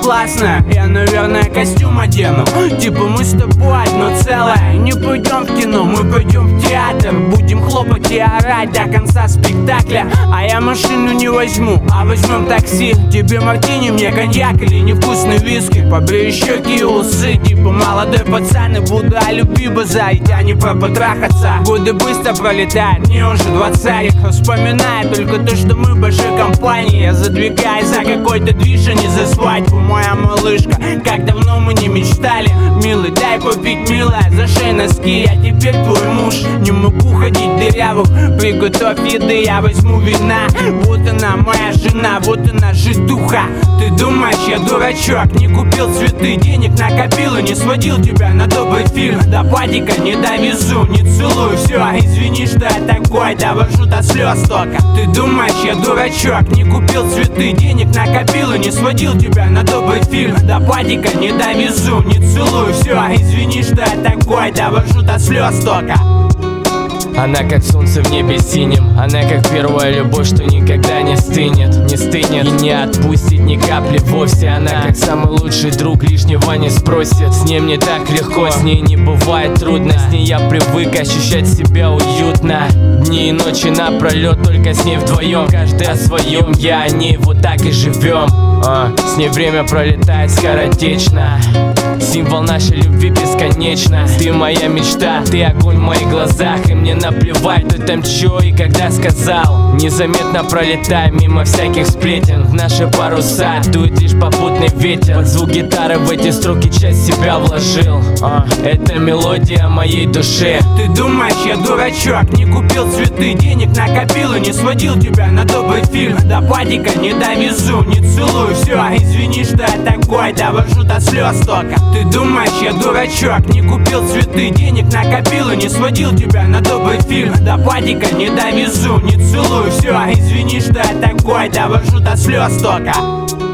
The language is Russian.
классная. Я, наверное, костюм одену. Типа мы с тобой одно целое. Не пойдем в кино, мы пойдем в театр. Будем хлопать и орать до конца спектакля. А я машину не возьму, а возьмем такси. Тебе мартини, мне коньяк или невкусный виски. Побрею щеки и усы, типа молодой пацан. И буду о любви базарить, а не про потрахаться. Годы быстро пролетают, мне уже 20. Вспоминаю только то, что мы большой компанией. Я задвигаю за какой-то движ, а не за свадьбу. Моя малышка, как давно мы не мечтали. Милый, дай купить, милая, зашей носки. Я теперь твой муж, не могу ходить дырявых. Приготовь еды, я возьму вина. Вот она, моя жена, вот она, житуха. Ты думаешь, я дурачок, не купил цветы, денег накопил и не сводил тебя на добрый фильм. До падика не довезу, не целую, все, извини, что я такой, довожу до слез только. Ты думаешь, я дурачок, не купил цветы, денег накопил и не сводил тебя на добрый фильм. До падика не довезу, не целую, все, извини, что я такой, довожу до слез только. Она как солнце в небе синим. Она как первая любовь, что никогда не стынет. Не стынет и не отпустит ни капли вовсе. Она как самый лучший друг, лишнего не спросит. С ней мне так легко, с ней не бывает трудно. С ней я привык ощущать себя уютно. Дни и ночи напролет, только с ней вдвоем. Каждый о своем, я о ней, вот так и живем. С ней время пролетает скоротечно. Символ нашей любви бесконечно. Ты моя мечта, ты огонь в моих глазах. И мне наплевать, кто там чё и когда сказал. Незаметно пролетая мимо всяких сплетен. В наши паруса дует лишь попутный ветер. Под звук гитары в эти строки часть себя вложил. Это мелодия моей души. Ты думаешь, я дурачок, не купил цветы, денег накопил и не сводил тебя на добрый фильм. До падика не довезу, не целую, все, извини, что я такой, довожу до слез только. Ты думаешь, я дурачок, не купил цветы, денег накопил и не сводил тебя на добрый фильм. До падика не довезу, не целую, все, извини, что я такой, довожу до слез только.